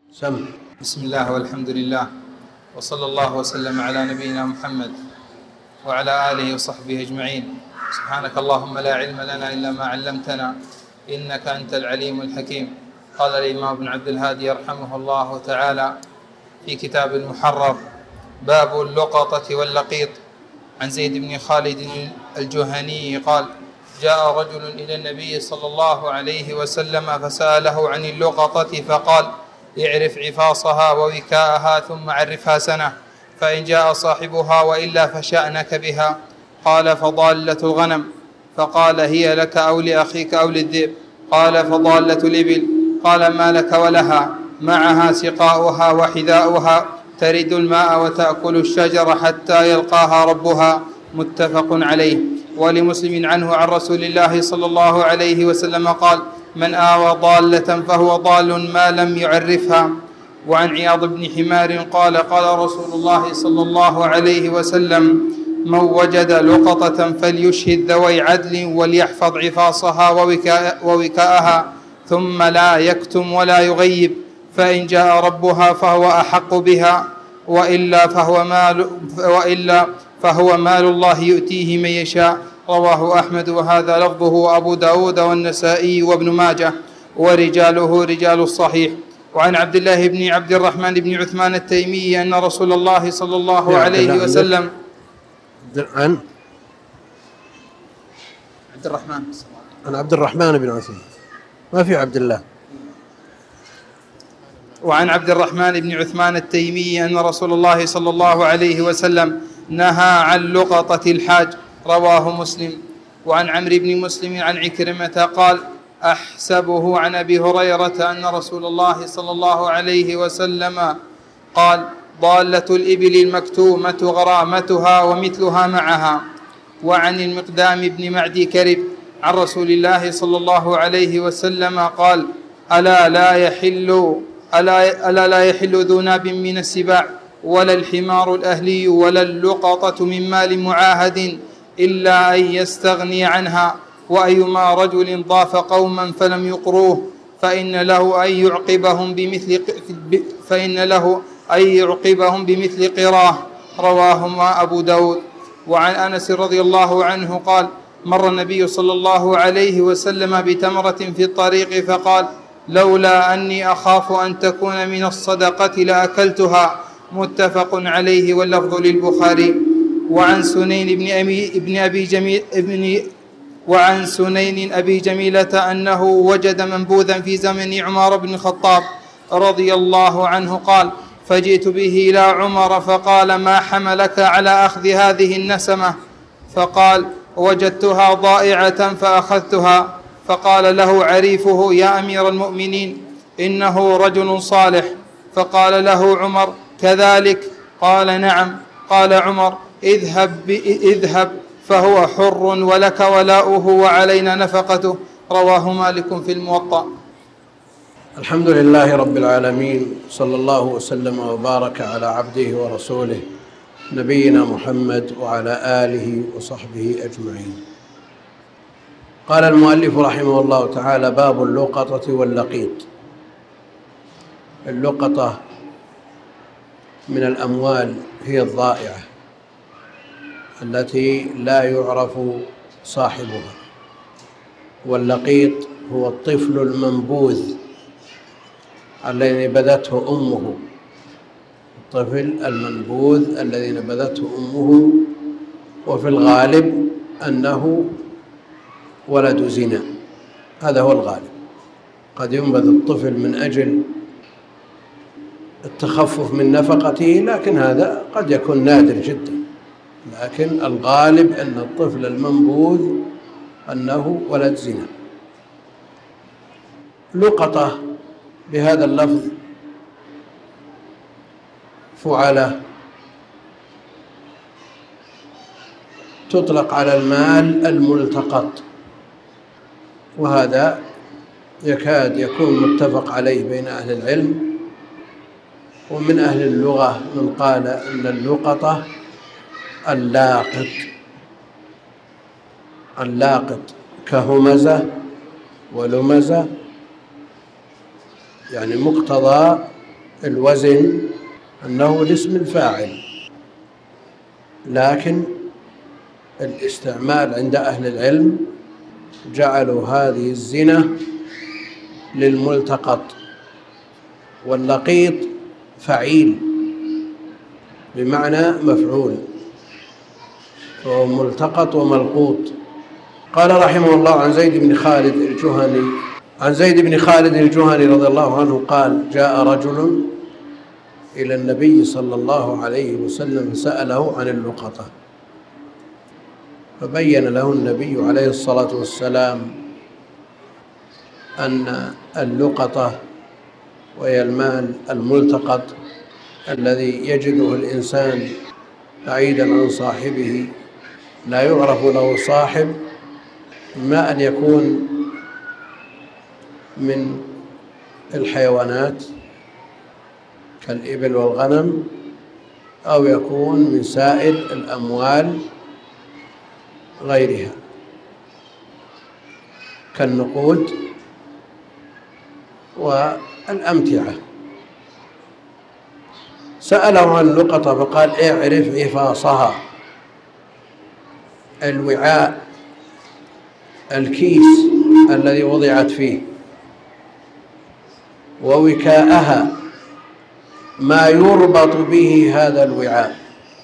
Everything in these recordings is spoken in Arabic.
سم. بسم الله والحمد لله وصلى الله وسلم على نبينا محمد وعلى آله وصحبه أجمعين. سبحانك اللهم لا علم لنا إلا ما علمتنا إنك أنت العليم الحكيم. قال الإمام ابن عبد الهادي رحمه الله تعالى في كتاب المحرر: باب اللقطة واللقيط. عن زيد بن خالد الجهني قال: جاء رجل إلى النبي صلى الله عليه وسلم فسأله عن اللقطة فقال: اعرف عفاصها ووكاءها ثم عرفها سنة، فإن جاء صاحبها وإلا فشأنك بها. قال: فضالة الغنم. فقال: هي لك أو لأخيك أو للذئب؟ قال: فضالة الإبل. قال: ما لك ولها؟ معها سقاؤها وحذاؤها، ترد الماء وتأكل الشجر حتى يلقاها ربها. متفق عليه. ولمسلم عنه عن رسول الله صلى الله عليه وسلم قال: من آوى ضالة فهو ضال ما لم يعرفها. وعن عياض بن حمار قال: قال رسول الله صلى الله عليه وسلم: من وجد لقطة فليشهد ذوي عدل وليحفظ عفاصها ووكاءها، ثم لا يكتم ولا يغيب، فإن جاء ربها فهو أحق بها، وإلا فهو مال الله يؤتيه من يشاء. رواه أحمد وهذا لفظه أبو داود والنسائي وابن ماجه، ورجاله رجال الصحيح. وعن عبد الله بن عبد الرحمن بن عثمان التيمي أن رسول الله صلى الله عليه وسلم عبد الرحمن بن عثمان، ما في عبد الله. وعن عبد الرحمن بن عثمان التيمي أن رسول الله صلى الله عليه وسلم نهى عن لقطة الحاج. رواه مسلم. وعن عمرو بن مسلم عن عكرمة قال: أحسبه عن أبي هريرة أن رسول الله صلى الله عليه وسلم قال: ضالة الإبل المكتومة غرامتها ومثلها معها. وعن المقدام بن معدي كرب عن رسول الله صلى الله عليه وسلم قال: ألا لا يحل ذو ناب من السباع، ولا الحمار الأهلي، ولا اللقطة من مال معاهد، إلا أن يستغني عنها. وأيما رجل ضاف قوما فلم يقروه فإن له أن يعقبهم بمثل قراه. رواهما أبو داود. وعن أنس رضي الله عنه قال: مر النبي صلى الله عليه وسلم بتمرة في الطريق فقال: لولا أني أخاف أن تكون من الصدقة لأكلتها. متفق عليه واللفظ للبخاري. وعن سنين أبي جميلة أنه وجد منبوذا في زمن عمر بن الخطاب رضي الله عنه قال: فجئت به إلى عمر فقال: ما حملك على أخذ هذه النسمة؟ فقال: وجدتها ضائعة فأخذتها. فقال له عريفه: يا أمير المؤمنين، إنه رجل صالح. فقال له عمر: كذلك؟ قال: نعم. قال عمر: اذهب فهو حر ولك ولاؤه وعلينا نفقته. رواه مالك في الموطأ. الحمد لله رب العالمين، صلى الله وسلم وبارك على عبده ورسوله نبينا محمد وعلى آله وصحبه أجمعين. قال المؤلف رحمه الله تعالى: باب اللقطة واللقيط. اللقطة من الأموال هي الضائعة التي لا يعرف صاحبها، واللقيط هو الطفل المنبوذ الذي نبذته أمه، الطفل المنبوذ الذي نبذته أمه، وفي الغالب أنه ولد زنا، هذا هو الغالب. قد ينبذ الطفل من أجل التخفف من نفقته، لكن هذا قد يكون نادر جدا، لكن الغالب أن الطفل المنبوذ أنه ولد زنا. لقطة بهذا اللفظ فعلة، تطلق على المال الملتقط، وهذا يكاد يكون متفق عليه بين أهل العلم. ومن أهل اللغة من قال أن اللقطة اللاقط كهمزة ولمزة، يعني مقتضى الوزن أنه الاسم الفاعل، لكن الاستعمال عند أهل العلم جعلوا هذه الزنة للملتقط، واللقيط فعيل بمعنى مفعول، فهو ملتقط وملقوط. قال رحمه الله عن زيد بن خالد الجهني رضي الله عنه قال: جاء رجل إلى النبي صلى الله عليه وسلم فسأله عن اللقطة، فبين له النبي عليه الصلاة والسلام أن اللقطة وهي المال الملتقط الذي يجده الإنسان بعيدا عن صاحبه لا يعرف له صاحب، إما أن يكون من الحيوانات كالإبل والغنم، أو يكون من سائر الأموال غيرها كالنقود والأمتعة. سأله عن اللقطة فقال: اعرف عفاصها، الوعاء الكيس الذي وضعت فيه، ووكاءها ما يربط به هذا الوعاء،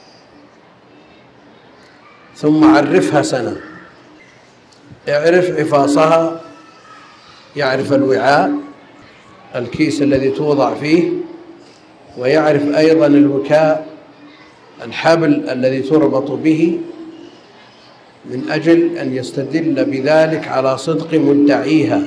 ثم عرفها سنة. اعرف عفاصها، يعرف الوعاء الكيس الذي توضع فيه، ويعرف أيضا الوكاء الحبل الذي تربط به، من أجل أن يستدل بذلك على صدق مدعيها،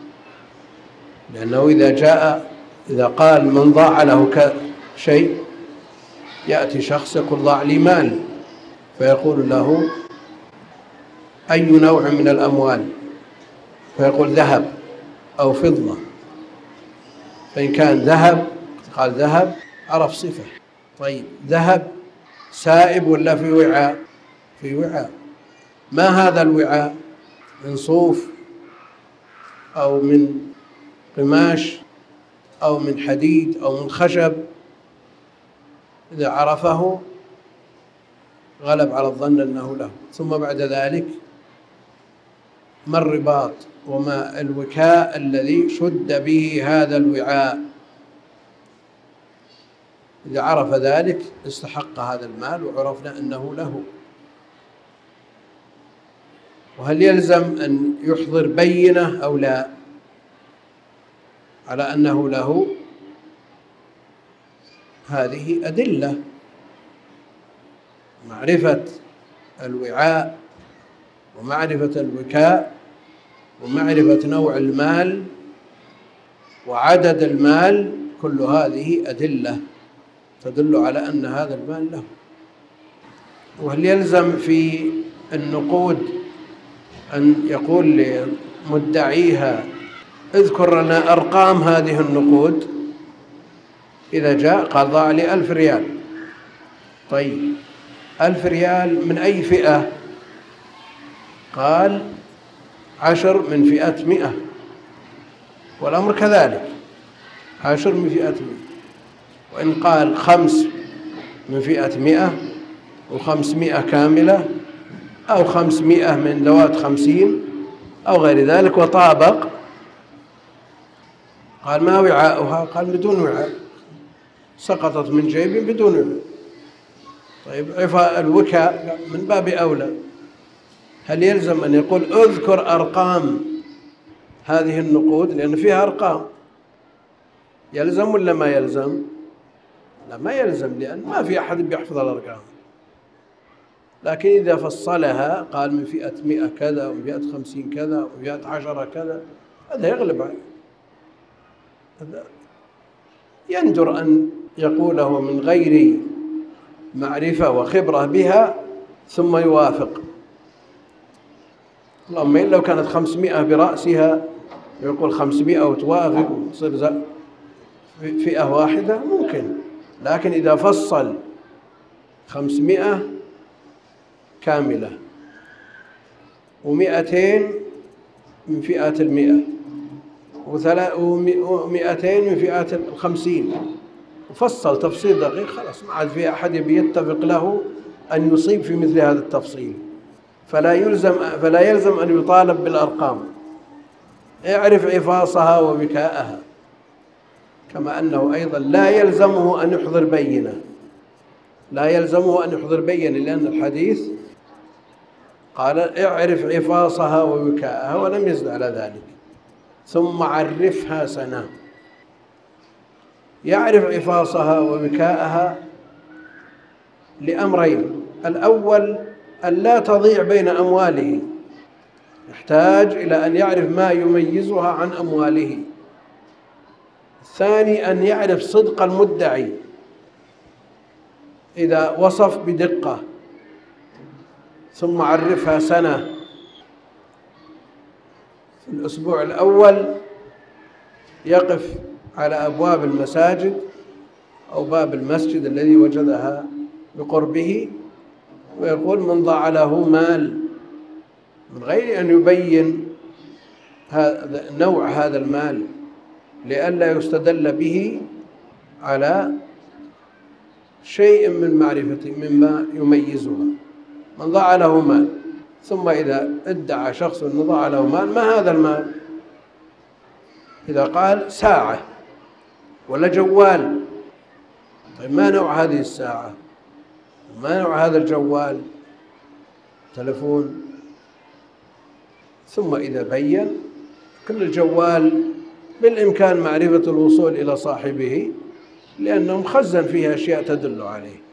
لأنه إذا قال من ضاع له شيء، يأتي شخص يقول ضاع لي مال، فيقول له أي نوع من الأموال، فيقول ذهب أو فضة، فإن كان ذهب قال ذهب عرف صفة. طيب ذهب سائب ولا في وعاء؟ في وعاء. ما هذا الوعاء؟ من صوف أو من قماش أو من حديد أو من خشب. إذا عرفه غلب على الظن أنه له. ثم بعد ذلك ما الرباط وما الوكاء الذي شد به هذا الوعاء؟ إذا عرف ذلك استحق هذا المال وعرفنا أنه له. وهل يلزم أن يحضر بينة أو لا على أنه له؟ هذه أدلة: معرفة الوعاء ومعرفة الوكاء ومعرفة نوع المال وعدد المال، كل هذه أدلة تدل على أن هذا المال له. وهل يلزم في النقود أن يقول لمدعيها اذكر لنا أرقام هذه النقود؟ إذا جاء قال ضاع لي 1000 ريال، طيب 1000 ريال من أي فئة؟ قال 10 من فئة 100، والأمر كذلك، 10 من فئة 100. وإن قال 5 من فئة 100 و500 كاملة، أو 500 من ذوات 50 أو غير ذلك، وطابق، قال ما وعاؤها؟ قال بدون وعاء، سقطت من جيبي بدون وعاء. طيب الوكاء من باب أولى. هل يلزم أن يقول اذكر أرقام هذه النقود؟ لأن فيها أرقام. يلزم ولا ما يلزم؟ لا، ما يلزم، لأن ما في أحد بيحفظ الأرقام. لكن إذا فصلها قال من فئة 100 كذا ومن فئة 50 كذا ومن فئة 10 كذا، هذا يغلب عليه. يندر أن يقوله من غير معرفة وخبرة بها ثم يوافق. اللهم إن لو كانت 500 برأسها يقول 500 وتوافق وتصير فئة واحدة ممكن، لكن إذا فصل 500 كاملة و200 من فئة 100 و200 من فئة 50، وفصل تفصيل دقيق، خلاص ما عاد في أحد يتفق له أن يصيب في مثل هذا التفصيل، فلا يلزم أن يطالب بالأرقام. اعرف عفاصها ووكاءها، كما أنه أيضا لا يلزمه أن يحضر بينة، لأن الحديث قال اعرف عفاصها ووكاءها ولم يزد على ذلك. ثم عرفها سنة. يعرف عفاصها ووكاءها لأمرين: الأول أن لا تضيع بين أمواله، يحتاج إلى أن يعرف ما يميزها عن أمواله. الثاني أن يعرف صدق المدعي إذا وصف بدقة. ثم عرفها سنة. في الأسبوع الأول يقف على أبواب المساجد أو باب المسجد الذي وجدها بقربه ويقول من ضاع له مال، من غير أن يبين نوع هذا المال لئلا يستدل به على شيء من معرفته مما يميزها. من ضاع له مال، ثم إذا ادعى شخص أنه ضاع له مال، ما هذا المال؟ إذا قال ساعة ولا جوال، طيب ما نوع هذه الساعة؟ ما نوع هذا الجوال؟ تلفون. ثم إذا بين كل الجوال بالإمكان معرفة الوصول إلى صاحبه لأنه مخزن فيها أشياء تدل عليه.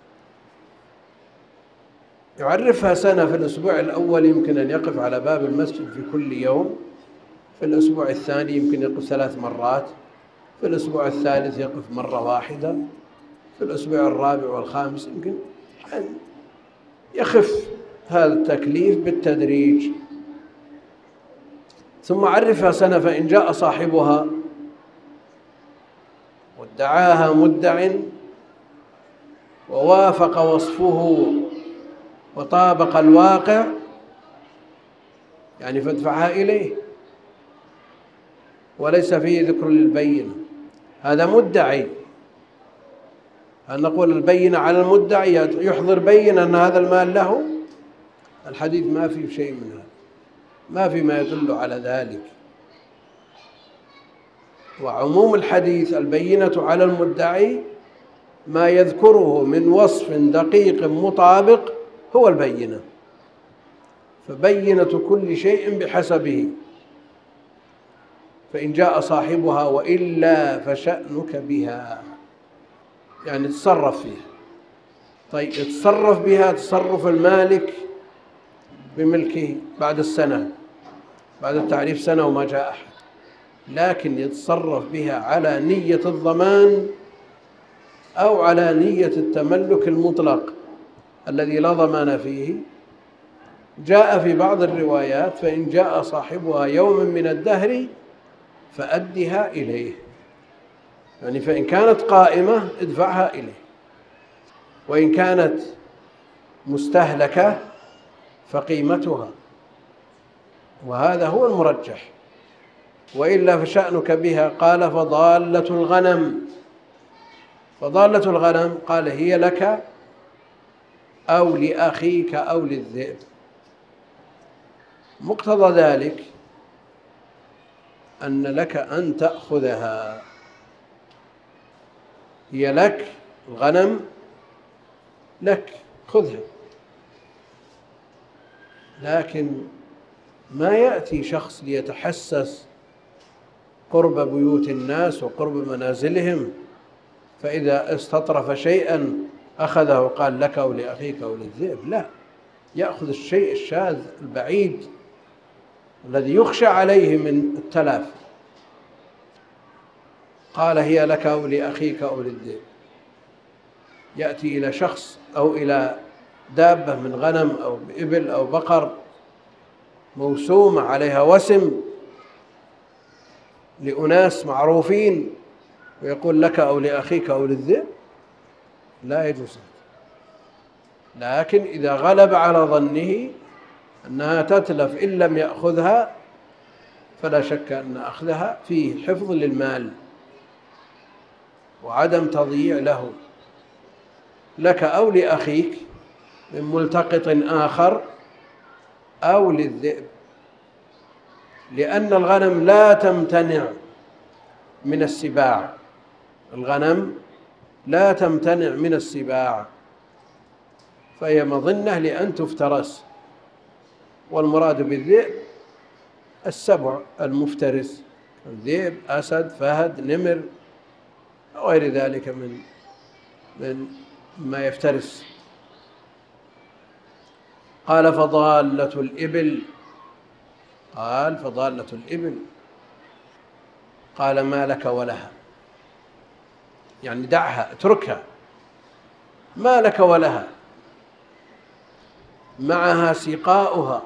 يعرفها سنة. في الأسبوع الأول يمكن أن يقف على باب المسجد في كل يوم، في الأسبوع الثاني يمكن يقف 3 مرات، في الأسبوع الثالث يقف مرة واحدة، في الأسبوع الرابع والخامس يمكن أن يخف هذا التكليف بالتدريج. ثم عرفها سنة. فإن جاء صاحبها وادعاها مدع ووافق وصفه وطابق الواقع، يعني فادفعها إليه وليس فيه ذكر للبينة، هذا مدعي. هل نقول البينة على المدعي يحضر بينة أن هذا المال له؟ الحديث ما فيه شيء من هذا، ما في ما يدل على ذلك. وعموم الحديث البينة على المدعي ما يذكره من وصف دقيق مطابق هو البينة، فبينة كل شيء بحسبه. فإن جاء صاحبها وإلا فشأنك بها، يعني تصرف فيها. طيب يتصرف بها تصرف المالك بملكه بعد السنة، بعد التعريف سنة وما جاء أحد، لكن يتصرف بها على نية الضمان أو على نية التملك المطلق الذي لا ضمان فيه. جاء في بعض الروايات فإن جاء صاحبها يوم من الدهر فأدها إليه، يعني فإن كانت قائمة ادفعها إليه، وإن كانت مستهلكة فقيمتها، وهذا هو المرجح. وإلا فشأنك بها. قال فضالة الغنم. فضالة الغنم قال هي لك أو لأخيك أو للذئب. مقتضى ذلك أن لك أن تأخذها، هي لك، الغنم لك، خذها. لكن ما يأتي شخص ليتحسس قرب بيوت الناس وقرب منازلهم فإذا استطرف شيئا أخذه وقال لك أو لأخيك أو للذئب، لا، يأخذ الشيء الشاذ البعيد الذي يخشى عليه من التلف. قال هي لك أو لأخيك أو للذئب. يأتي إلى شخص أو إلى دابة من غنم أو إبل أو بقر موسومة عليها وسم لأناس معروفين ويقول لك أو لأخيك أو للذئب، لا يجوز. لكن إذا غلب على ظنه أنها تتلف إن لم يأخذها فلا شك أن أخذها فيه حفظ للمال وعدم تضييع له لك أو لأخيك من ملتقط آخر أو للذئب، لأن الغنم لا تمتنع من السباع، الغنم لا تمتنع من السباع، فهي مظنة لأن تفترس. والمراد بالذئب السبع المفترس، الذئب، أسد، فهد، نمر، وغير ذلك من ما يفترس. قال فضالة الإبل، قال فضالة الإبل، قال ما لك ولها، يعني دعها، اتركها، ما لك ولها، معها سقاؤها،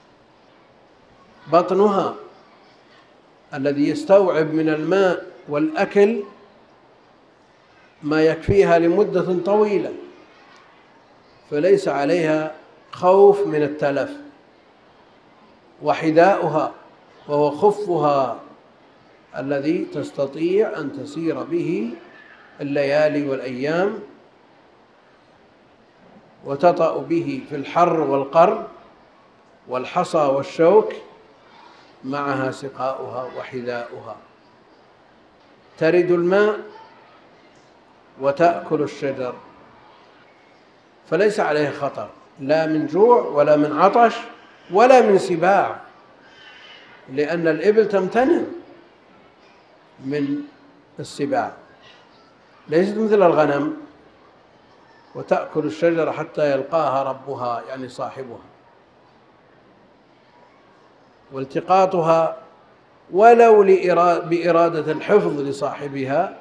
بطنها الذي يستوعب من الماء والأكل ما يكفيها لمدة طويلة، فليس عليها خوف من التلف. وحذاؤها وهو خفها الذي تستطيع أن تسير به الليالي والأيام وتطأ به في الحر والقر والحصى والشوك، معها سقاؤها وحذاؤها، ترد الماء وتأكل الشجر، فليس عليه خطر لا من جوع ولا من عطش ولا من سباع، لأن الإبل تمتنع من السباع، ليست مثل الغنم وتأكل الشجر حتى يلقاها ربها، يعني صاحبها. والتقاطها ولو بإرادة الحفظ لصاحبها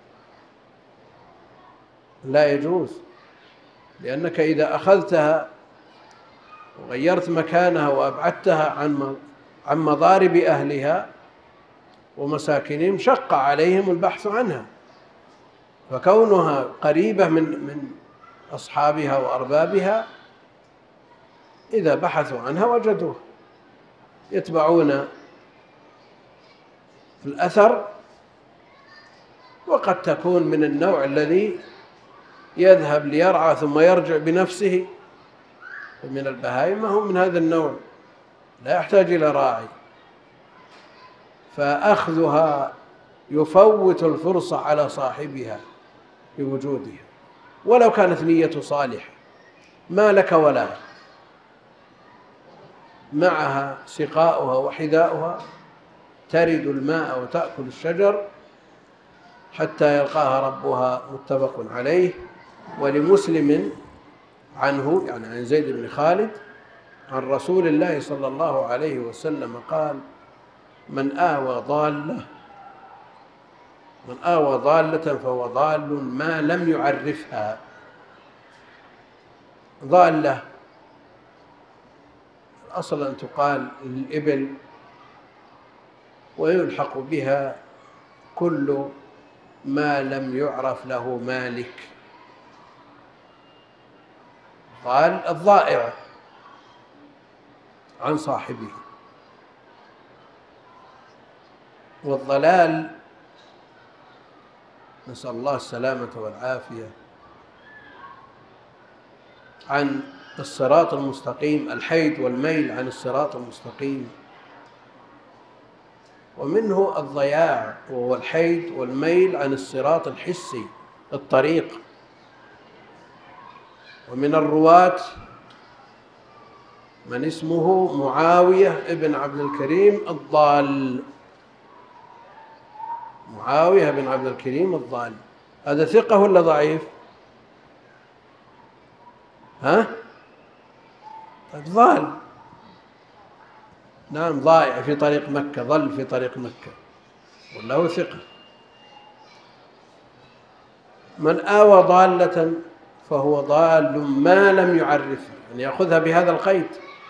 لا يجوز، لأنك إذا أخذتها وغيرت مكانها وأبعدتها عن مضارب أهلها ومساكنهم شق عليهم البحث عنها، فكونها قريبة من أصحابها وأربابها إذا بحثوا عنها وجدوها، يتبعون الأثر. وقد تكون من النوع الذي يذهب ليرعى ثم يرجع بنفسه، ومن البهائم هم من هذا النوع لا يحتاج إلى راعي، فأخذها يفوت الفرصة على صاحبها بوجودها ولو كانت نية صالحة. ما لك ولها، معها سقاؤها وحذاؤها، ترد الماء وتأكل الشجر حتى يلقاها ربها، متفق عليه. ولمسلم عنه، يعني عن زيد بن خالد، عن رسول الله صلى الله عليه وسلم قال: من آوى ضالة فهو ضال ما لم يعرفها. ضالة أصلا أن تقال للإبل، ويلحق بها كل ما لم يعرف له مالك. قال الضائع عن صاحبه. والضلال نسأل الله السلامة والعافية عن الصراط المستقيم، الحيد والميل عن الصراط المستقيم. ومنه الضياع، وهو الحيد والميل عن الصراط الحسي، الطريق. ومن الرواة من اسمه معاوية ابن عبد الكريم الضال، معاوية بن عبد الكريم الضال، هذا ثقة ولا ضعيف؟ ضال، نعم، ضائع في طريق مكة، ضل في طريق مكة، وله ثقة. من آوى ضالة فهو ضال ما لم يعرفها، يعني يأخذها بهذا القيد،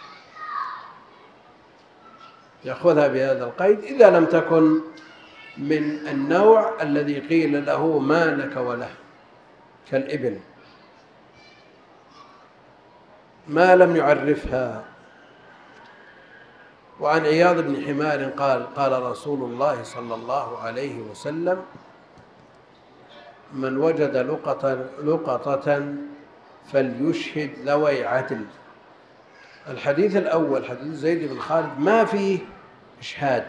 يأخذها بهذا القيد إذا لم تكن من النوع الذي قيل له ما لك وله، كالإبل ما لم يعرفها. وعن عياض بن حمار قال: قال رسول الله صلى الله عليه وسلم: من وجد لقطة فليشهد ذوي عدل. الحديث الأول حديث زيد بن خالد ما فيه إشهاد،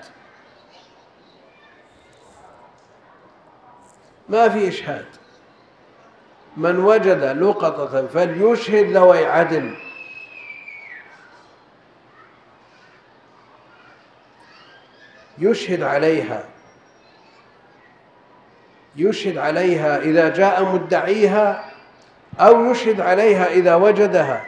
ما فيه إشهاد. من وجد لقطة فليشهد ذوي عدل، يشهد عليها إذا جاء مدعيها، أو يشهد عليها إذا وجدها،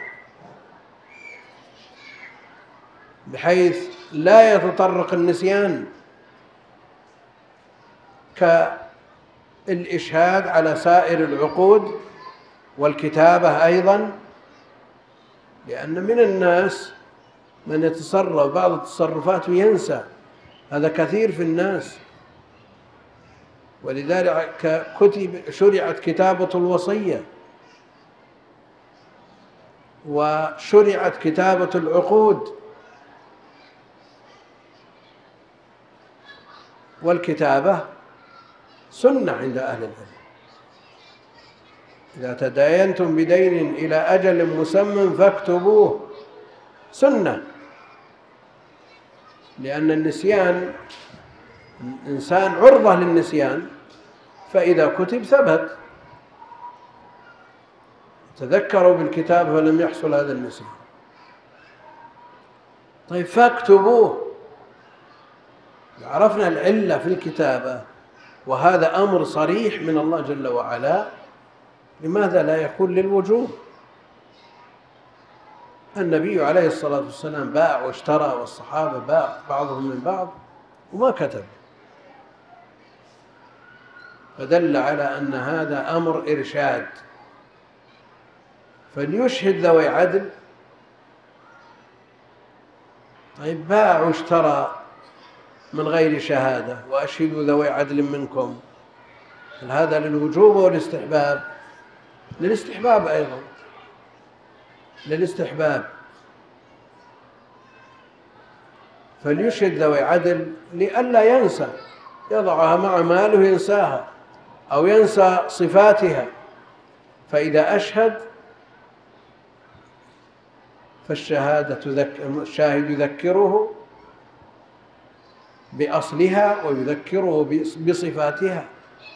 بحيث لا يتطرق النسيان كالإشهاد على سائر العقود والكتابة أيضا، لأن من الناس من يتصرف بعض التصرفات وينسى، هذا كثير في الناس. ولذلك شرعت كتابة الوصية، وشرعت كتابة العقود، والكتابة سنة عند أهل العلم. إذا تداينتم بدين إلى أجل مسمى فاكتبوه، سنة، لأن النسيان الإنسان عرضة للنسيان، فإذا كتب ثبت. تذكروا بالكتاب فلم يحصل هذا النسيان. طيب فاكتبوه، عرفنا العلة في الكتابة، وهذا أمر صريح من الله جل وعلا، لماذا لا يكون للوجوب؟ النبي عليه الصلاة والسلام باع واشترى، والصحابة باع بعضهم من بعض وما كتب، فدل على أن هذا أمر إرشاد. فليشهد ذوي عدل. طيب باع واشترى من غير شهادة وأشهدوا ذوي عدل منكم، هل هذا للوجوب والاستحباب؟ للاستحباب أيضا، للاستحباب. فليشهد ذوي عدل لئلا ينسى، يضعها مع ماله ينساها أو ينسى صفاتها، فإذا أشهد الشاهد يذكره بأصلها ويذكره بصفاتها،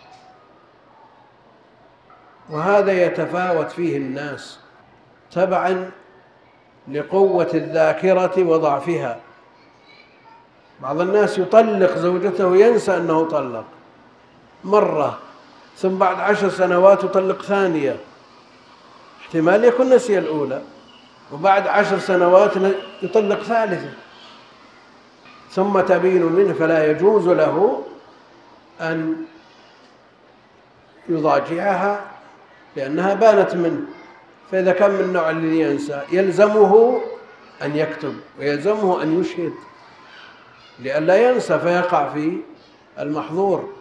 وهذا يتفاوت فيه الناس تبعا لقوة الذاكرة وضعفها. بعض الناس يطلق زوجته ينسى أنه طلق مرة، ثم بعد 10 سنوات يطلق ثانية، احتمال يكون نسي الأولى، وبعد 10 سنوات يطلق ثالثة، ثم تبين منه، فلا يجوز له أن يضاجعها لأنها بانت منه. فإذا كان من النوع الذي ينسى يلزمه أن يكتب ويلزمه أن يشهد لئلا ينسى فيقع في المحظور.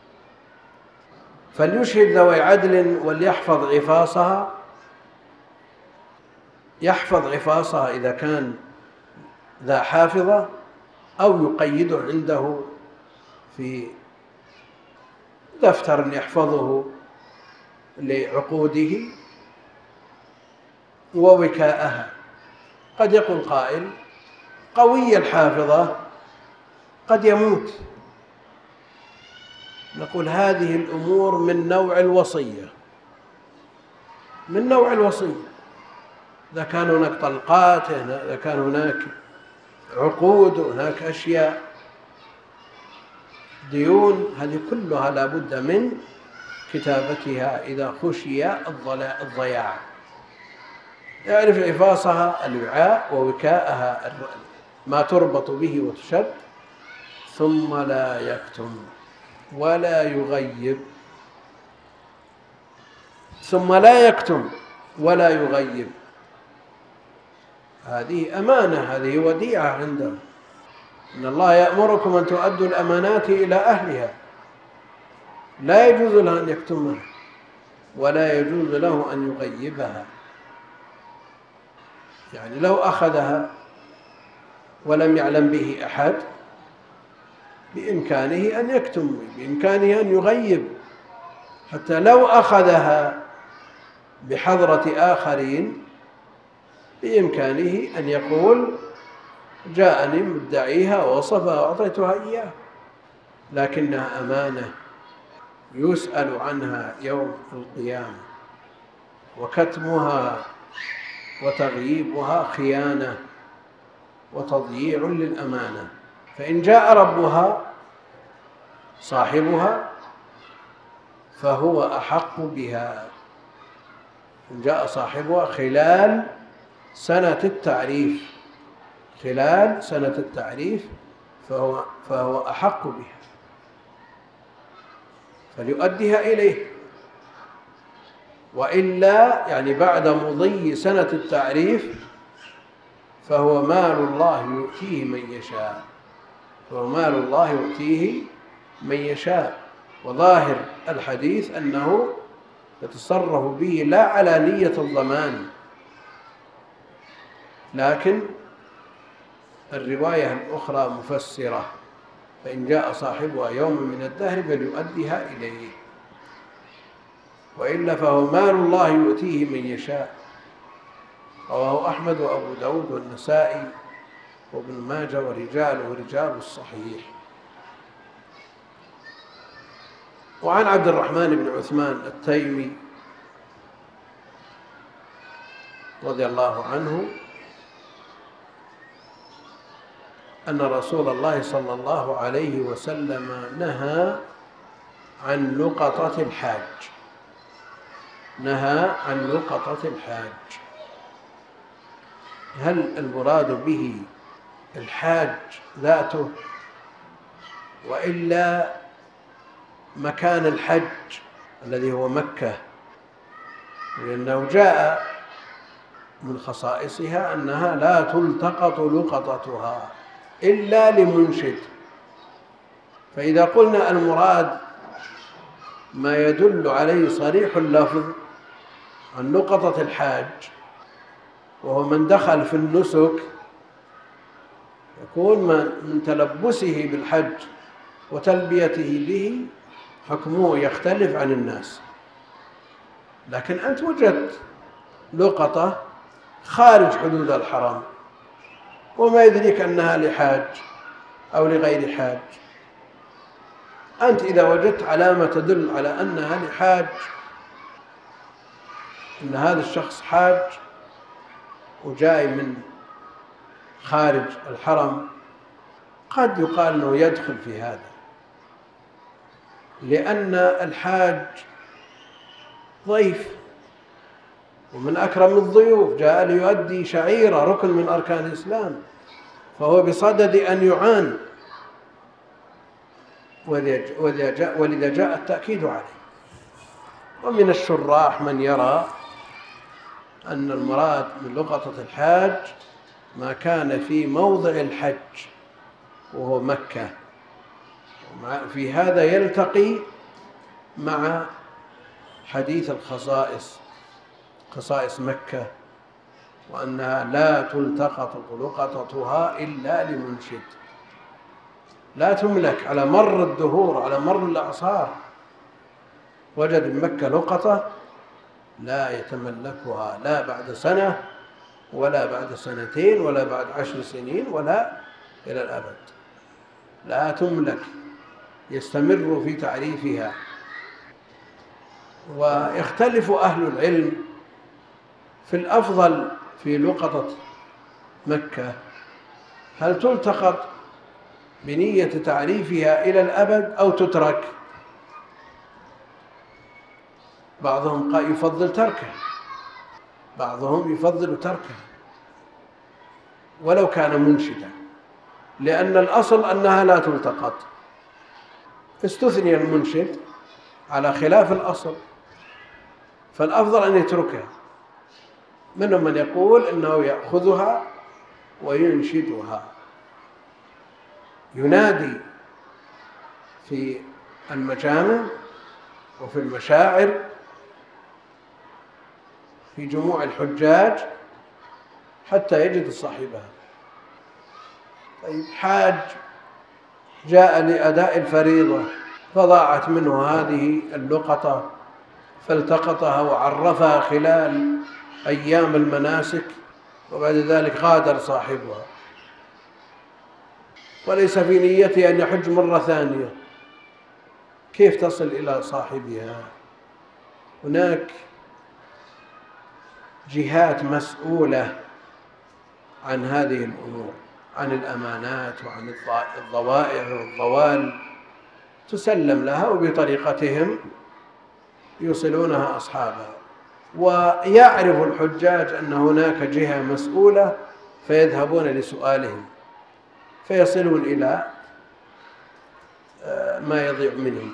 فليشهد ذوي عدل وليحفظ عفاصها، يحفظ عفاصها إذا كان ذا حافظة، أو يقيده عنده في دفتر يحفظه لعقوده ووكاءها. قد يقول قائل قوي الحافظة قد يموت، نقول هذه الأمور من نوع الوصية، من نوع الوصية. إذا كان هناك طلقات، إذا كان هناك عقود، هناك أشياء ديون، هذه كلها لا بد من كتابتها إذا خشي الضياع. يعرف عفاصها الوعاء ووكاءها ما تربط به وتشد، ثم لا يكتم ولا يغيب، ثم لا يكتم ولا يغيب. هذه أمانة، هذه وديعة عنده. إن الله يأمركم أن تؤدوا الأمانات إلى أهلها، لا يجوز له أن يكتمها ولا يجوز له أن يغيبها. يعني لو أخذها ولم يعلم به أحد بإمكانه أن يكتم، بإمكانه أن يغيب، حتى لو أخذها بحضرة آخرين بإمكانه أن يقول جاءني مدعيها ووصفها وأعطيتها إياه، لكنها أمانة يسأل عنها يوم القيامة، وكتمها وتغييبها خيانة وتضييع للأمانة. فإن جاء ربها صاحبها فهو أحق بها، إن جاء صاحبها خلال سنة التعريف فهو أحق بها فليؤديها إليه، وإلا يعني بعد مضي سنة التعريف فهو مال الله يؤتيه من يشاء، وظاهر الحديث أنه يتصرف به لا على نية الضمان، لكن الرواية الأخرى مفسرة، فإن جاء صاحبها يوم من الدهر فليؤديها إليه، وإلا فهو مال الله يؤتيه من يشاء. رواه أحمد وأبو داود والنسائي وابن ماجه ورجاله رجال الصحيح. وعن عبد الرحمن بن عثمان التيمي رضي الله عنه أن رسول الله صلى الله عليه وسلم نهى عن لقطة الحاج. هل المراد به الحاج ذاته وإلا مكان الحج الذي هو مكة؟ لأنه جاء من خصائصها أنها لا تلتقط لقطتها إلا لمنشد، فإذا قلنا المراد ما يدل عليه صريح اللفظ عن لقطة الحاج وهو من دخل في النسك، يكون من تلبسه بالحج وتلبيته به حكمه يختلف عن الناس. لكن أنت وجدت لقطة خارج حدود الحرم وما يدريك أنها لحاج أو لغير حاج، أنت إذا وجدت علامة تدل على أنها لحاج، أن هذا الشخص حاج وجاي من خارج الحرم، قد يقال أنه يدخل في هذا، لأن الحاج ضيف ومن أكرم الضيوف، جاء ليؤدي شعيرة ركن من أركان الإسلام، فهو بصدد أن يعان، ولذا جاء التأكيد عليه. ومن الشراح من يرى أن المراد من لقطة الحاج ما كان في موضع الحج وهو مكة، في هذا يلتقي مع حديث خصائص مكة، وأنها لا تلتقط لقطتها إلا لمنشد، لا تملك على مر الدهور، على مر الأعصار. وجد من مكة لقطة لا يتملكها لا بعد سنة ولا بعد سنتين ولا بعد 10 سنين ولا إلى الأبد، لا تملك، يستمر في تعريفها. ويختلف أهل العلم في الأفضل في لقطة مكة، هل تلتقط بنية تعريفها إلى الأبد أو تترك؟ بعضهم يفضل تركها ولو كان منشدا، لأن الأصل أنها لا تلتقط، استثني المنشد على خلاف الأصل، فالأفضل أن يتركها. منهم من يقول إنه يأخذها وينشدها، ينادي في المجامع وفي المشاعر في جموع الحجاج حتى يجد صاحبها. طيب حاج جاء لأداء الفريضة فضاعت منه هذه اللقطة فالتقطها وعرفها خلال أيام المناسك، وبعد ذلك غادر صاحبها وليس في نيته أن يحج مرة ثانية، كيف تصل إلى صاحبها؟ هناك جهات مسؤولة عن هذه الأمور، عن الأمانات وعن الضوائع والضوال، تسلم لها وبطريقتهم يوصلونها أصحابها. ويعرف الحجاج أن هناك جهة مسؤولة فيذهبون لسؤالهم فيصلون إلى ما يضيع منهم.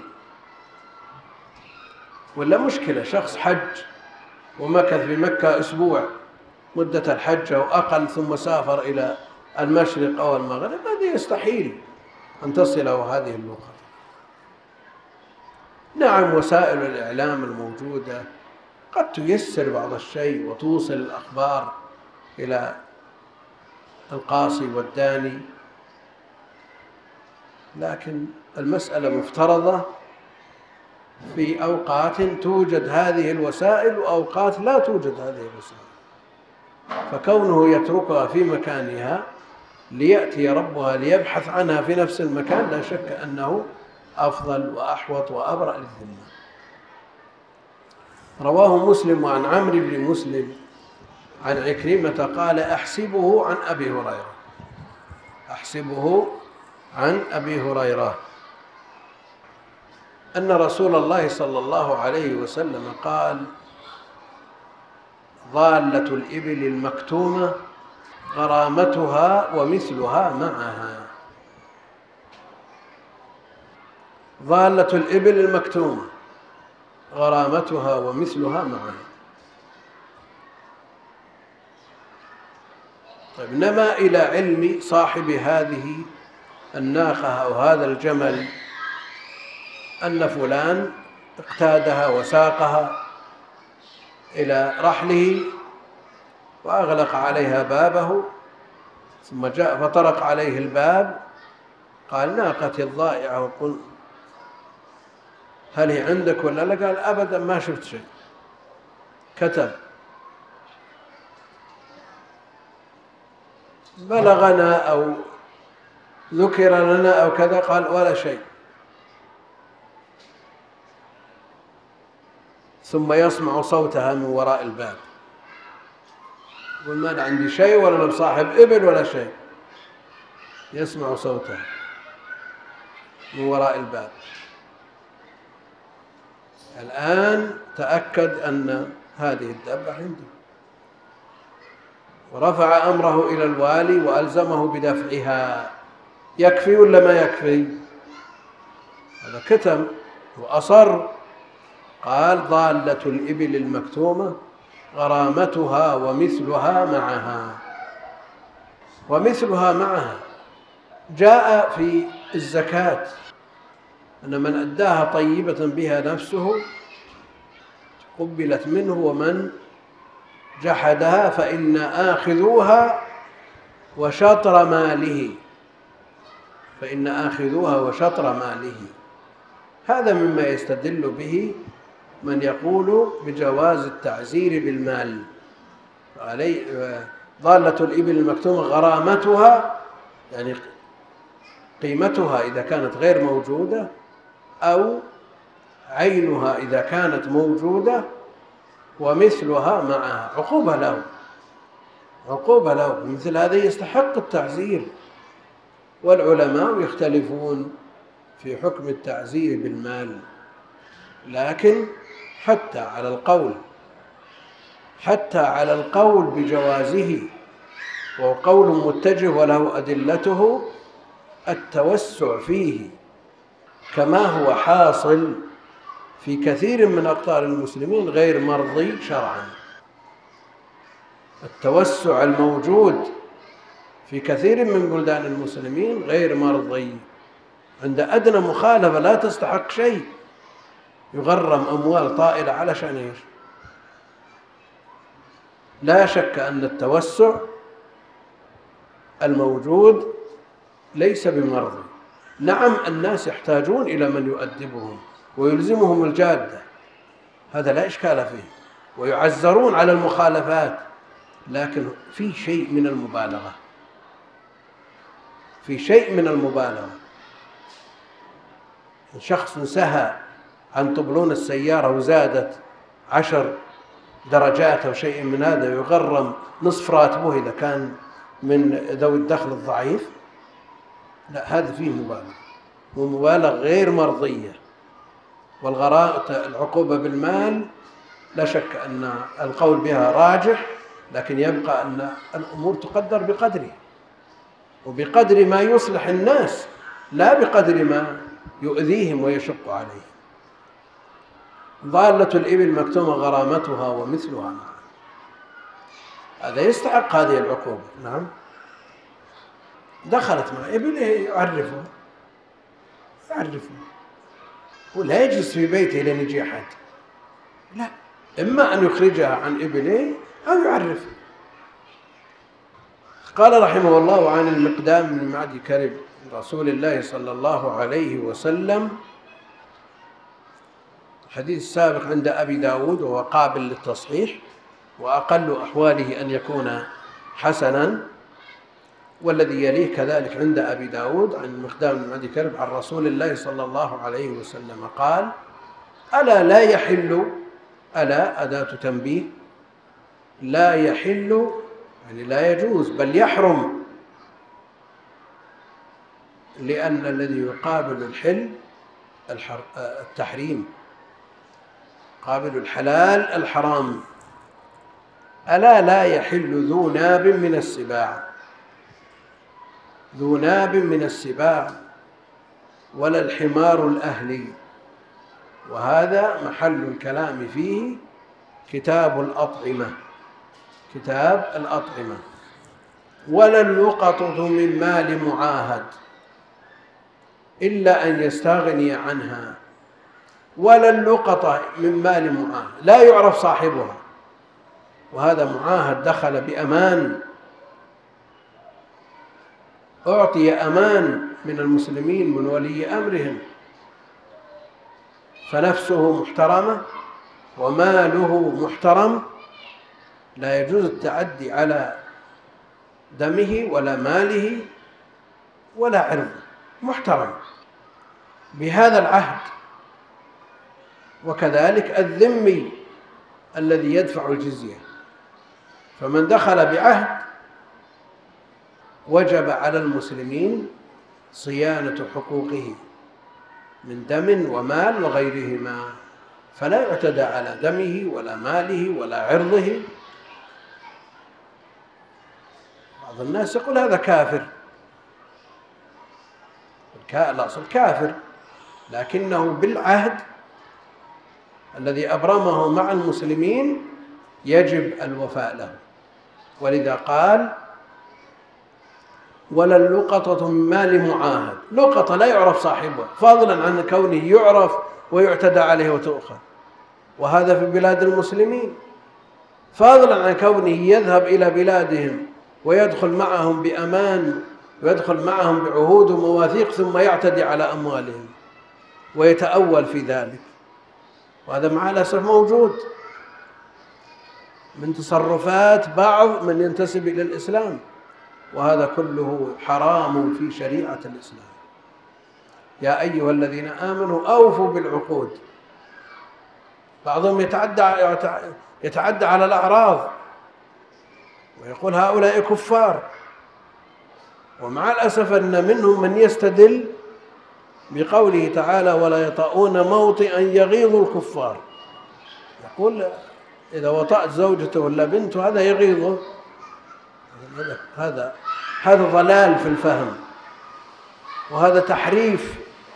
ولا مشكلة شخص حج ومكث في مكة أسبوع مدة الحج أو أقل ثم سافر إلى المشرق أو المغرب، هذا يستحيل أن تصله هذه اللغة. نعم، وسائل الإعلام الموجودة قد تيسر بعض الشيء وتوصل الأخبار إلى القاصي والداني، لكن المسألة مفترضة في أوقات توجد هذه الوسائل وأوقات لا توجد هذه الوسائل، فكونه يتركها في مكانها ليأتي ربها ليبحث عنها في نفس المكان لا شك أنه أفضل وأحوط وأبرأ للذمة. رواه مسلم عن عمرو بن مسلم عن عكرمة قال: أحسبه عن أبي هريرة أن رسول الله صلى الله عليه وسلم قال: ضالة الإبل المكتومة غرامتها ومثلها معها. ضالة الإبل المكتومة غرامتها ومثلها معها. طيب، نما إلى علم صاحب هذه الناقة أو هذا الجمل أن فلان اقتادها وساقها إلى رحله وأغلق عليها بابه، ثم جاء فطرق عليه الباب قال: ناقتي الضائعة، وقل هل هي عندك ولا لا؟ قال: أبدا ما شفت شيء. كتب: بلغنا أو ذكر لنا أو كذا. قال: ولا شيء. ثم يسمع صوتها من وراء الباب، يقول: ما عندي شيء ولا أنا بصاحب إبل ولا شيء. يسمع صوتها من وراء الباب. الآن تأكد أن هذه الدابة عنده، ورفع أمره إلى الوالي وألزمه بدفعها. يكفي ولا ما يكفي؟ هذا كتم وأصر. قال: ضالة الإبل المكتومة غرامتها ومثلها معها. ومثلها معها جاء في الزكاة أن من أداها طيبة بها نفسه قبلت منه، ومن جحدها فإن آخذوها وشطر ماله. هذا مما يستدل به من يقول بجواز التعزير بالمال. ضالة الإبل المكتومة غرامتها يعني قيمتها إذا كانت غير موجودة، أو عينها إذا كانت موجودة، ومثلها معها عقوبة له. مثل هذا يستحق التعزير. والعلماء يختلفون في حكم التعزير بالمال، لكن حتى على القول بجوازه، وقول متجه وله أدلته، التوسع فيه كما هو حاصل في كثير من أقطار المسلمين غير مرضي شرعا. التوسع الموجود في كثير من بلدان المسلمين غير مرضي. عند أدنى مخالفة لا تستحق شيء يغرم أموال طائلة علشان ايش؟ لا شك أن التوسع الموجود ليس بمرضي. نعم، الناس يحتاجون إلى من يؤدبهم ويلزمهم الجادة، هذا لا إشكال فيه، ويعزرون على المخالفات، لكن في شيء من المبالغة، في شيء من المبالغة. شخص سهى عن طبلون السيارة وزادت 10 درجات أو شيء من هذا يغرم نصف راتبه إذا كان من ذوي الدخل الضعيف. لا، هذا فيه مبالغة، ومبالغة غير مرضية. العقوبة بالمال لا شك أن القول بها راجح، لكن يبقى أن الأمور تقدر بقدرها وبقدر ما يصلح الناس، لا بقدر ما يؤذيهم ويشق عليهم. ضالة الإبل مكتومة غرامتها ومثلها معه، هذا يستحق هذه العقوبة. نعم، دخلت مع إبله يعرفه، ولا يجلس في بيته لين يجي أحد، لا، إما أن يخرجها عن إبله أو يعرفه. قال رحمه الله: عن المقدام بن معدي كرب رسول الله صلى الله عليه وسلم، الحديث السابق عند أبي داود وهو قابل للتصحيح، وأقل أحواله أن يكون حسنا، والذي يليه كذلك عند أبي داود عن المقدام بن معدي كرب عن رسول الله صلى الله عليه وسلم قال: ألا لا يحل، ألا أداة تنبيه، لا يحل يعني لا يجوز، بل يحرم، لأن الذي يقابل الحل التحريم، قابل الحلال الحرام. ألا لا يحل ذو ناب من السباع، ذو ناب من السباع، ولا الحمار الأهلي، وهذا محل الكلام فيه كتاب الأطعمة، كتاب الأطعمة. ولا اللقطة من مال معاهد إلا أن يستغني عنها، ولا اللقطة من مال معاهد لا يعرف صاحبها، وهذا معاهد دخل بأمان، أعطي أمان من المسلمين من ولي أمرهم، فنفسه محترمة وماله محترم، لا يجوز التعدي على دمه ولا ماله ولا عرضه، محترم بهذا العهد. وكذلك الذمي الذي يدفع الجزية، فمن دخل بعهد وجب على المسلمين صيانة حقوقه من دم ومال وغيرهما، فلا يعتدى على دمه ولا ماله ولا عرضه. بعض الناس يقول هذا كافر، الأصل كافر، لكنه بالعهد الذي أبرمه مع المسلمين يجب الوفاء له. ولذا قال: ولا اللقطة من مال معاهد، لقطة لا يعرف صاحبها، فضلا عن كونه يعرف ويعتدى عليه وتؤخذ، وهذا في بلاد المسلمين، فضلا عن كونه يذهب إلى بلادهم ويدخل معهم بأمان ويدخل معهم بعهود ومواثيق، ثم يعتدي على أموالهم ويتأول في ذلك. وهذا مع الأسف موجود من تصرفات بعض من ينتسب إلى الإسلام، وهذا كله حرام في شريعة الإسلام. يا أيها الذين آمنوا أوفوا بالعقود. بعضهم يتعدى على الأعراض ويقول هؤلاء كفار، ومع الأسف أن منهم من يستدل بقوله تعالى: ولا يطؤون موطئا يغيظ الكفار، يقول إذا وطأت زوجته ولا بنته هذا يغيظه. هذا ضلال في الفهم، وهذا تحريف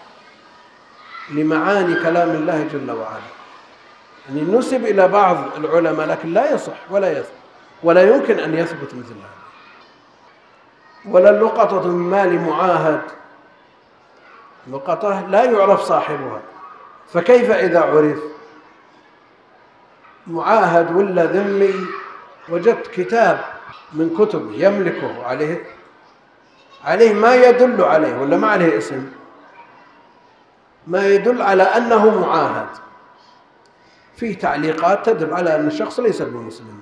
لمعاني كلام الله جل وعلا. يعني نسب إلى بعض العلماء، لكن لا يصح ولا يثبت ولا يمكن أن يثبت مثل هذا. ولا اللقطة من مال معاهد، لقطة لا يعرف صاحبها، فكيف إذا عرف؟ معاهد ولا ذمي، وجدت كتاب من كتب يملكه عليه ما يدل عليه ولا ما عليه اسم، ما يدل على أنه معاهد، فيه تعليقات تدل على أن الشخص ليس بمسلم،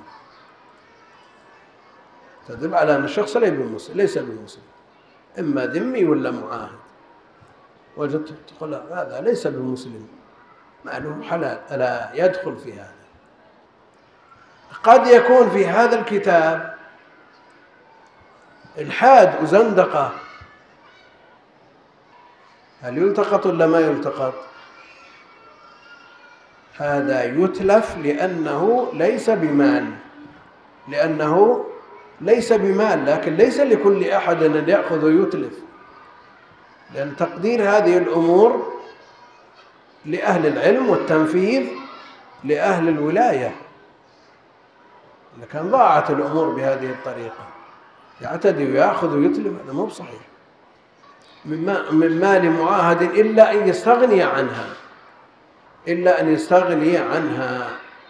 تدل على أن الشخص ليس بمسلم، إما ذمي ولا معاهد. وجدت تقول هذا ليس بمسلم، ماله حلال، ألا يدخل في هذا. قد يكون في هذا الكتاب إلحاد وزندقة، هل يلتقط ولا ما يلتقط؟ هذا يتلف لأنه ليس بمال، لكن ليس لكل أحد أن يأخذ ويتلف، لأن تقدير هذه الأمور لأهل العلم والتنفيذ لأهل الولاية. لكن ضاعت الأمور بهذه الطريقة، يعتدي ويأخذ ويتلف، هذا مو صحيح. من مال معاهد إلا أن يستغني عنها،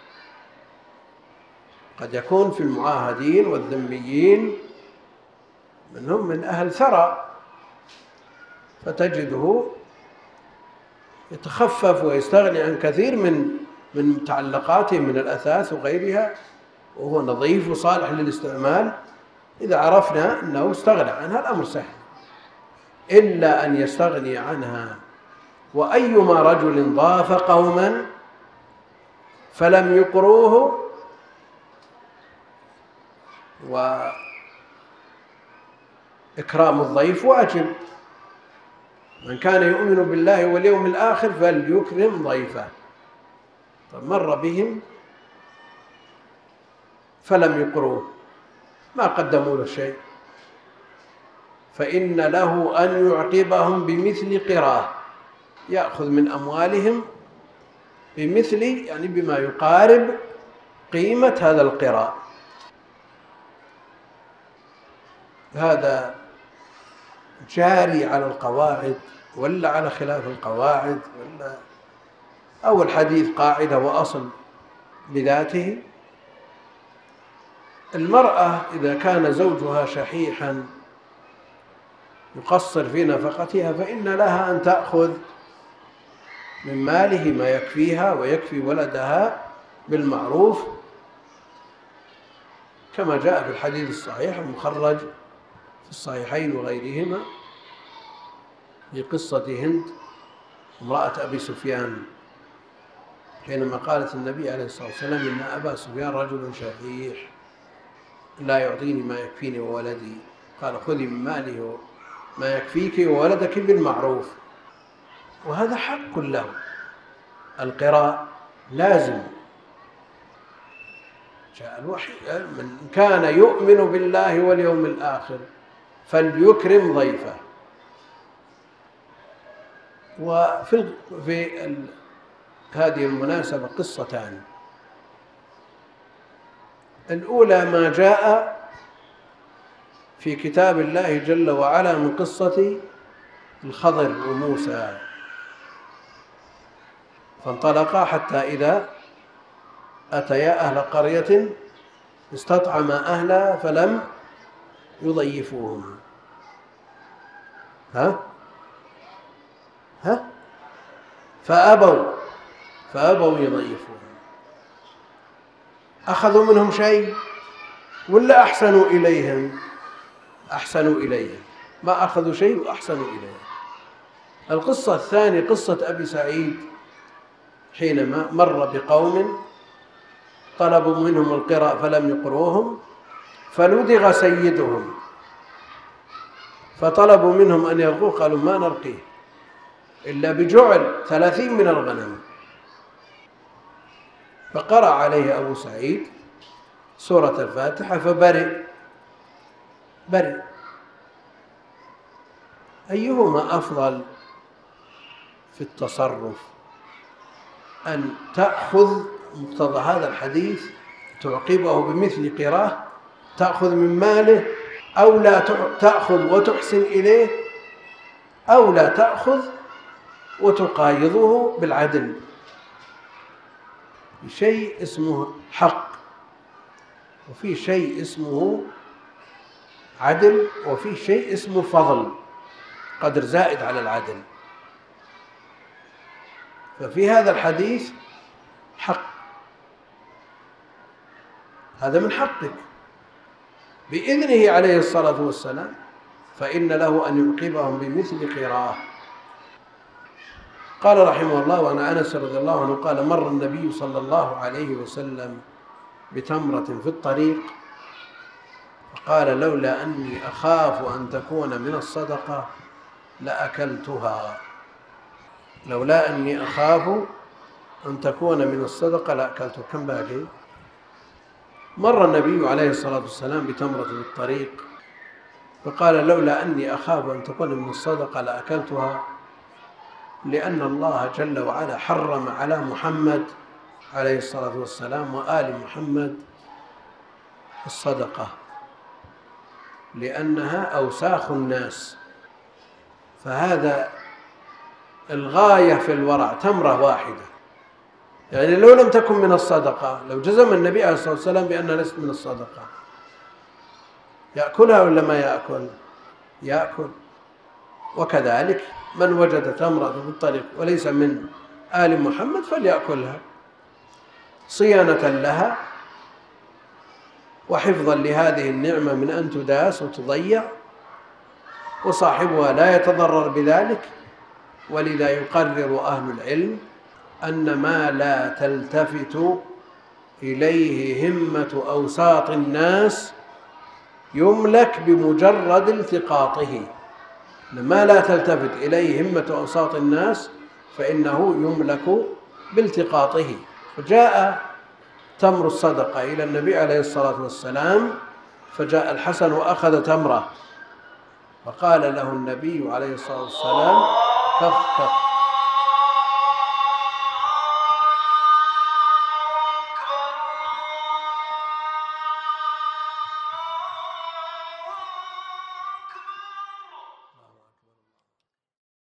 قد يكون في المعاهدين والذميين منهم من أهل ثرى، فتجده يتخفف ويستغني عن كثير من متعلقاته من الأثاث وغيرها، وهو نظيف وصالح للاستعمال. إذا عرفنا أنه استغنى عنها الأمر سهل، إلا أن يستغني عنها. وأيما رجل ضاف قوما فلم يقروه، وإكرام الضيف واجب، من كان يؤمن بالله واليوم الآخر فليكرم ضيفه. مر بهم فلم يقروه، ما قدموا له شيء، فإن له أن يعقبهم بمثل قراه، يأخذ من أموالهم بمثل، يعني بما يقارب قيمة هذا القراء. هذا جاري على القواعد ولا على خلاف القواعد، ولا أو الحديث قاعدة وأصل بذاته. المرأة إذا كان زوجها شحيحا يقصر في نفقتها، فإن لها أن تأخذ من ماله ما يكفيها ويكفي ولدها بالمعروف، كما جاء في الحديث الصحيح المخرج في الصحيحين وغيرهما في قصة هند امرأة أبي سفيان، حينما قالت النبي عليه الصلاة والسلام إن أبا سفيان رجل شحيح لا يعطيني ما يكفيني وولدي، قال خذي من ماله ما يكفيك وولدك بالمعروف. وهذا حق له، القراء لازم، جاء الوحي من كان يؤمن بالله واليوم الآخر فليكرم ضيفه. وفي هذه المناسبة قصتان، الأولى ما جاء في كتاب الله جل وعلا من قصة الخضر وموسى، فانطلقا حتى إذا أتيا أهل قرية استطعما أهلها فلم يضيفوهم. فأبوا يضيفوهم. أخذوا منهم شيء ولا أحسنوا إليهم؟ أحسنوا إليهم، ما أخذوا شيء وأحسنوا إليهم. القصة الثانية قصة أبي سعيد، حينما مر بقوم طلبوا منهم القراء فلم يقروهم، فلدغ سيدهم، فطلبوا منهم أن يرقوه، قالوا ما نرقيه إلا بجعل 30 من الغنم. فقرأ عليه أبو سعيد سورة الفاتحة فبرئ. أيهما أفضل في التصرف؟ أن تأخذ مقتضى هذا الحديث تعقبه بمثل قراه، تأخذ من ماله، أو لا تأخذ وتحسن إليه، أو لا تأخذ وتقايضه بالعدل. شيء اسمه حق، وفي شيء اسمه عدل، وفي شيء اسمه فضل، قدر زائد على العدل. ففي هذا الحديث حق هذا من حقك بإذنه عليه الصلاة والسلام، فإن له أن يعقبهم بمثل قراءة. قال رحمه الله: وعن أنس رضي الله عنه قال: مر النبي صلى الله عليه وسلم بتمرة في الطريق فقال: لولا أني أخاف أن تكون من الصدقة لأكلتها. لولا أني أخاف أن تكون من الصدقة لأكلتها. كم باقي؟ مر النبي عليه الصلاة والسلام بتمرة في الطريق فقال: لولا أني أخاف أن تكون من الصدقة لأكلتها، لأن الله جل وعلا حرم على محمد عليه الصلاة والسلام وآل محمد الصدقة، لأنها أوساخ الناس. فهذا الغاية في الورع، تمرة واحدة، يعني لو لم تكن من الصدقة، لو جزم النبي عليه الصلاة والسلام بأنها ليست من الصدقة، يأكلها ولا ما يأكل؟ يأكل. وكذلك من وجد تمرة في الطريق وليس من آل محمد فليأكلها صيانة لها وحفظا لهذه النعمة من أن تداس وتضيع، وصاحبها لا يتضرر بذلك. ولذا يقرر أهل العلم أن ما لا تلتفت إليه همة أوساط الناس يملك بمجرد التقاطه. ما لا تلتفت إليه همة أوساط الناس فإنه يملك بالتقاطه. فجاء تمر الصدقة إلى النبي عليه الصلاة والسلام، فجاء الحسن وأخذ تمرة، فقال له النبي عليه الصلاة والسلام: كف كف